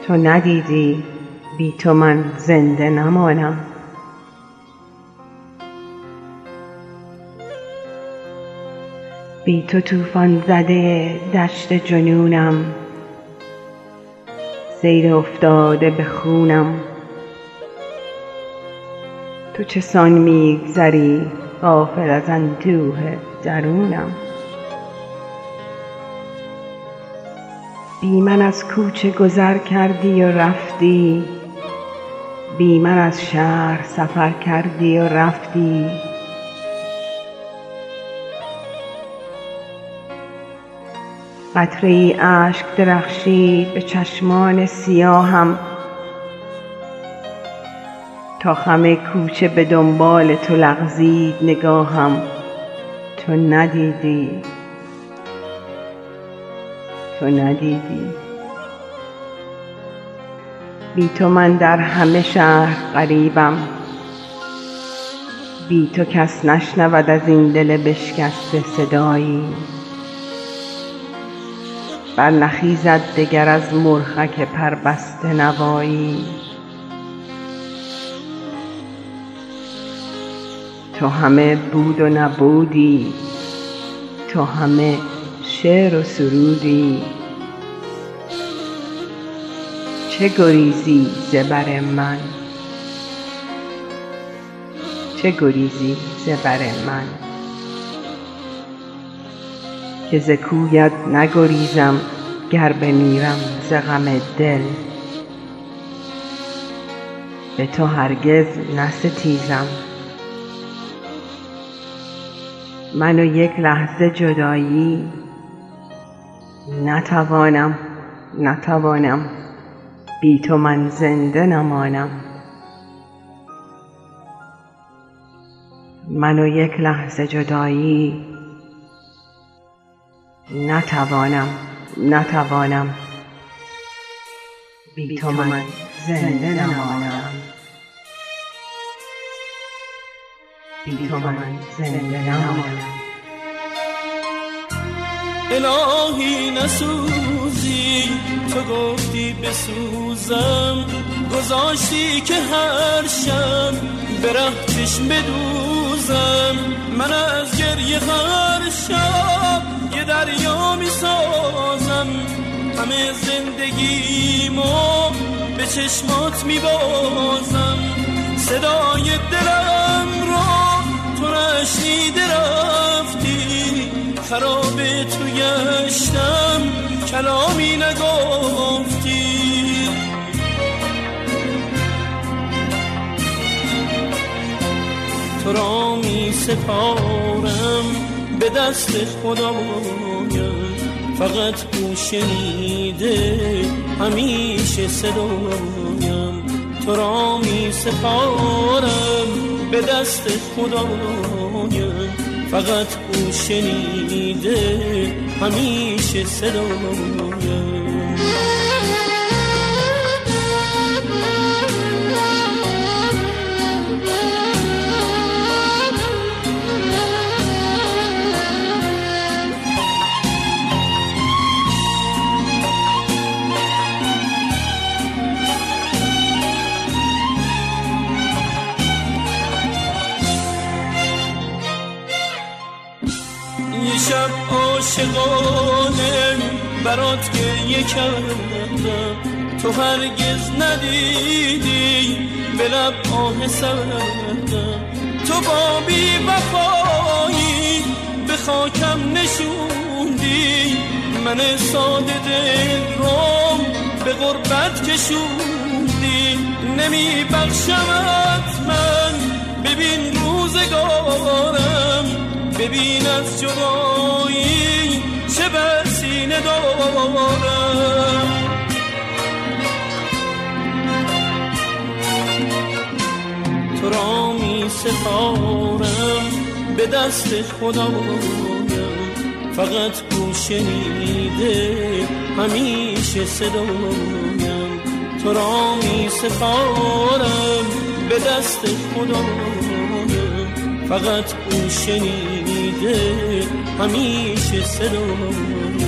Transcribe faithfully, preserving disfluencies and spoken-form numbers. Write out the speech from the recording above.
تو ندیدی بی تو من زنده نمانم. بی تو طوفان زده دشت جنونم، سیل افتاده به خونم. تو چسان میگذری غافل از اندوه درونم. بی من از کوچه گذر کردی و رفتی، بی من از شهر سفر کردی و رفتی. قطره ای اشک درخشید به چشمان سیاهم، تا خم کوچه به دنبال تو لغزید نگاهم. تو ندیدی، تو ندیدی. بی تو من در همه شهر غریبم، بی تو کس نشنود از این دل بشکسته صدایی. برنخیزد دگر از مرغک پربسته نوایی. تو همه بود و نبودی، تو همه شعر و سرودی. چه گریزی ز بر من، چه گریزی ز بر من، که ز کویت نگریزم گر بمیرم ز غم دل. به تو هرگز نستیزم، من و یک لحظه جدایی نتوانم، نتوانم. بی تو من زنده نمانم. من و یک لحظه جدایی نتوانم، نتوانم. بی تو من زنده نمانم. بی تو من زنده نمانم. الهی نسوزی، تو گفتی بسوزم، گذاشتی که هر شب به ره چشم بدوزم. من از گریه هر شب یه دریا می سازم، همه زندگیمو به چشمات می بازم. صدای دلم رو تو نشنیده رفتی، خراب تو گشتم کلامی نگفتی. تو را می سپارم به دست خدایم، فقط او شنیده همیشه صدایم. تو را می سپارم به دست خدایم، فقط او شنیده همیشه صدایم. یه شب عاشقانه برات گریه کردم، تو هرگز ندیدی به لب آه سردم. تو با بی وفایی به خاکم نشوندی، من ساده دل رو به غربت کشوندی. نمی بخشمت من، ببین روزگارم، ببین از جدایی چه بر سینه دارم. تو را می سپارم به دست خدایم، فقط او شنیده همیشه صدایم. تو را می سپارم به دست خدایم، فقط او شنیده همیشه صدایم.